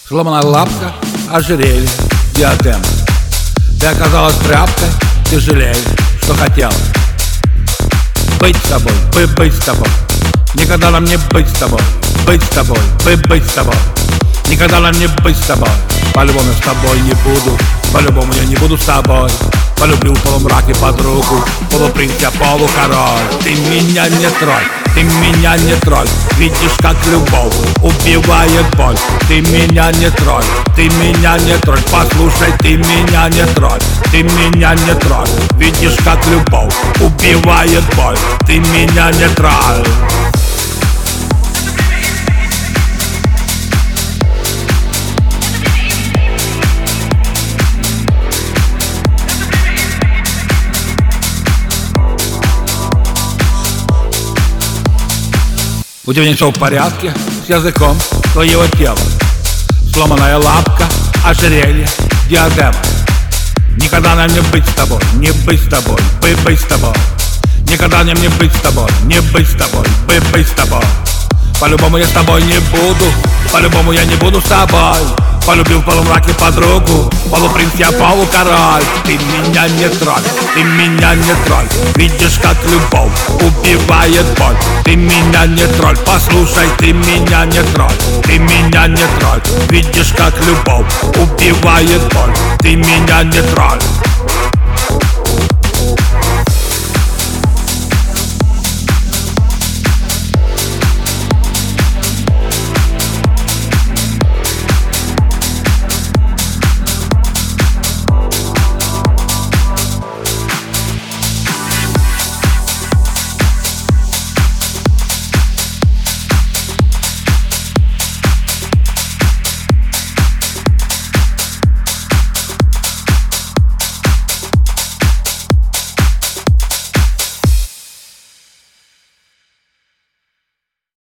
Сломанная лапка, ожерелье, диадема. Ты оказалась тряпкой, ты жалеешь, что хотела быть с тобой, быть с тобой. Никогда нам не быть с тобой, быть с тобой, быть с тобой. Никогда нам не быть с тобой. По-любому я с тобой не буду, по-любому я не буду с тобой. Полюблю в полумраке подругу, полупринц я полукороль. Ты меня не тролль, ты меня не тролль. Видишь, как любовь убивает боль. Ты меня не тролль, ты меня не тролль. Послушай, ты меня не тролль, ты меня не тролль. Видишь, как любовь убивает боль. Ты меня не тролль. У тебя не все в порядке с языком твоего тела. Сломанная лапка, ожерелье, диадема. Никогда нам не быть с тобой, не быть с тобой, быть с тобой. Никогда нам не быть с тобой, не быть с тобой, быть с тобой. По-любому я с тобой не буду, по-любому я не буду с тобой. Полюбил в полумраке подругу, полупринц я полукороль. Ты меня не тролль, ты меня не тролль. Видишь, как любовь убивает боль. Ты меня не тролль, послушай, ты меня не тролль, ты меня не тролль. Видишь, как любовь убивает боль. Ты меня не тролль.